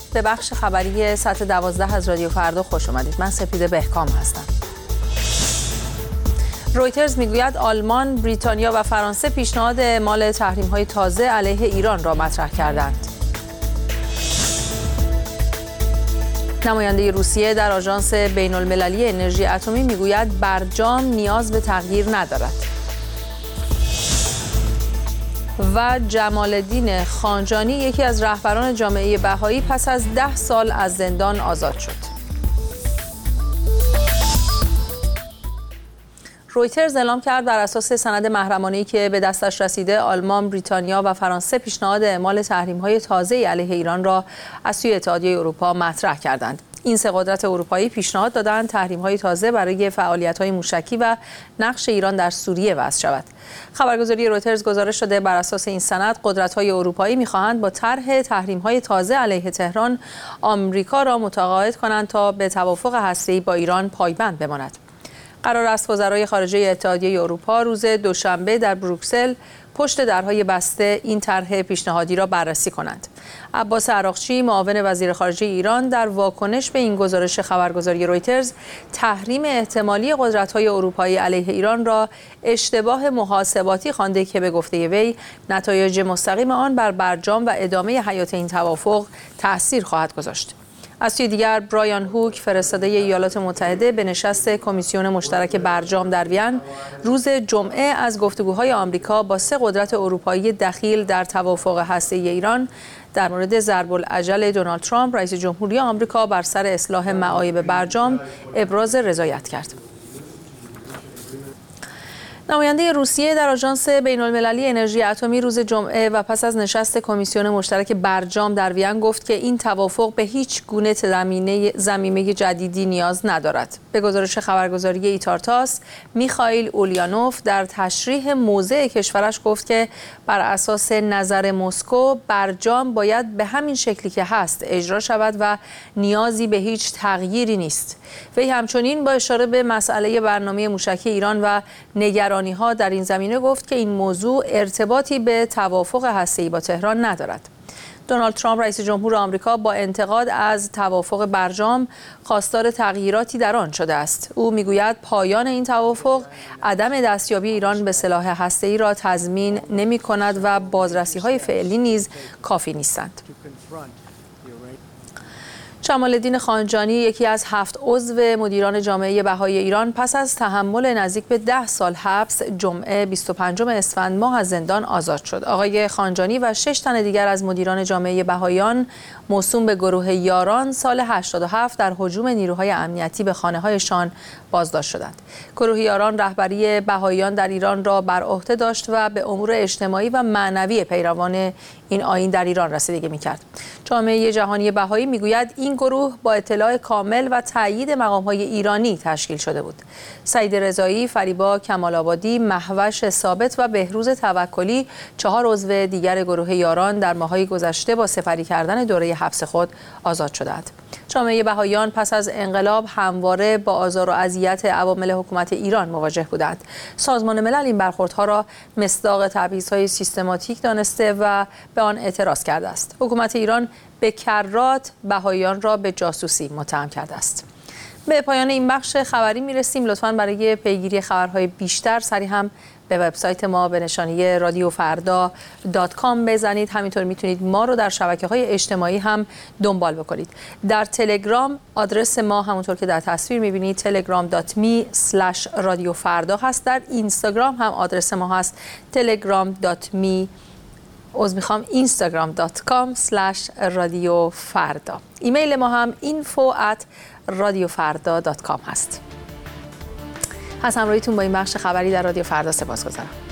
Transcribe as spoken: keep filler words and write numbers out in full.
به بخش خبری ساعت دوازده از رادیو فردا خوش آمدید. من سپیده بهکام هستم. رویترز میگوید آلمان، بریتانیا و فرانسه پیشنهاد اعمال تحریم‌های تازه علیه ایران را مطرح کردند. نماینده روسیه در آژانس بین‌المللی انرژی اتمی میگوید برجام نیاز به تغییر ندارد. و جمال الدین خانجانی، یکی از رهبران جامعه بهایی، پس از ده سال از زندان آزاد شد. رویترز اعلام کرد بر اساس سند محرمانه‌ای که به دستش رسیده، آلمان، بریتانیا و فرانسه پیشنهاد اعمال تحریم‌های تازه‌ای علیه ایران را از سوی اتحادیه اروپا مطرح کردند. این سه قدرت اروپایی پیشنهاد دادند تحریم‌های تازه برای فعالیت‌های موشکی و نقش ایران در سوریه وضع شود. خبرگزاری رویترز گزارش داده بر اساس این سند، قدرت‌های اروپایی می‌خواهند با طرح تحریم‌های تازه علیه تهران آمریکا را متقاعد کنند تا به توافق هسته‌ای با ایران پایبند بماند. قرار است وزرای خارجه اتحادیه اروپا روز دوشنبه در بروکسل پشت درهای بسته این طرح پیشنهادی را بررسی کنند. عباس عراقچی، معاون وزیر خارجه ایران، در واکنش به این گزارش خبرگزاری رویترز تحریم احتمالی قدرت‌های اروپایی علیه ایران را اشتباه محاسباتی خوانده که به گفته وی نتایج مستقیم آن بر برجام و ادامه حیات این توافق تأثیر خواهد گذاشت. از سوی دیگر، برایان هوک، فرستاده ایالات متحده به نشست کمیسیون مشترک برجام در وین، روز جمعه از گفتگوهای آمریکا با سه قدرت اروپایی دخیل در توافق هسته‌ای ایران در مورد ضرب العجل دونالد ترامپ رئیس جمهوری آمریکا بر سر اصلاح معایب برجام ابراز رضایت کرد. نماینده روسیه در آژانس بین‌المللی انرژی اتمی روز جمعه و پس از نشست کمیسیون مشترک برجام در وین گفت که این توافق به هیچ گونه زمینه ضمیمه جدیدی نیاز ندارد. به گزارش خبرگزاری ایتارتاس، میخائیل اولیانوف در تشریح موضع کشورش گفت که بر اساس نظر مسکو برجام باید به همین شکلی که هست اجرا شود و نیازی به هیچ تغییری نیست. وی همچنین با اشاره به مسئله برنامه موشکی ایران و نگرانی ها در این زمینه گفت که این موضوع ارتباطی به توافق هسته‌ای با تهران ندارد. دونالد ترامپ رئیس جمهور آمریکا با انتقاد از توافق برجام خواستار تغییراتی در آن شده است. او میگوید پایان این توافق عدم دستیابی ایران به سلاح هسته‌ای را تضمین نمی‌کند و بازرسی‌های فعلی نیز کافی نیستند. جمال الدین خانجانی، یکی از هفت عضو مدیران جامعه بهایی ایران، پس از تحمل نزدیک به ده سال حبس جمعه بیست و پنجم اسفند ماه از زندان آزاد شد. آقای خانجانی و شش تن دیگر از مدیران جامعه بهاییان موسوم به گروه یاران سال هشتاد و هفت در هجوم نیروهای امنیتی به خانه‌هایشان بازداشت شدند. گروه یاران رهبری بهاییان در ایران را بر عهده داشت و به امور اجتماعی و معنوی پیروان این آیین در ایران رسیدگی می‌کرد. جامعه جهانی بهایی می‌گوید این گروه با اطلاع کامل و تأیید مقام‌های ایرانی تشکیل شده بود. سعید رضایی، فریبا کمال‌آبادی، مهوش ثابت و بهروز توکلی، چهار عضو دیگر گروه یاران، در ماه‌های گذشته با سپری کردن دوره حبس خود آزاد شدند. جامعه بهاییان پس از انقلاب همواره با آزار و اذیت عوامل حکومت ایران مواجه بودند. سازمان ملل این برخوردها را مصداق تبعیض‌های سیستماتیک دانسته و به آن اعتراض کرده است. حکومت ایران به کرات بهاییان را به جاسوسی متهم کرده است. به پایان این بخش خبری میرسیم. لطفاً برای پیگیری خبرهای بیشتر سری هم به وبسایت ما به نشانی رادیو فردا دات کام بزنید. همینطور میتونید ما رو در شبکه‌های اجتماعی هم دنبال بکنید. در تلگرام آدرس ما همونطور که در تصویر میبینید تلگرام دات می اسلش رادیو فردا هست. در اینستاگرام هم آدرس ما هست تلگرام دات می از میخوام اینستاگرام دات کام اسلش رادیو فردا. ایمیل ما هم اینفو ات رادیو فردا دات کام هست. از همراهیتون با این بخش خبری در رادیو فردا سپاسگزارم.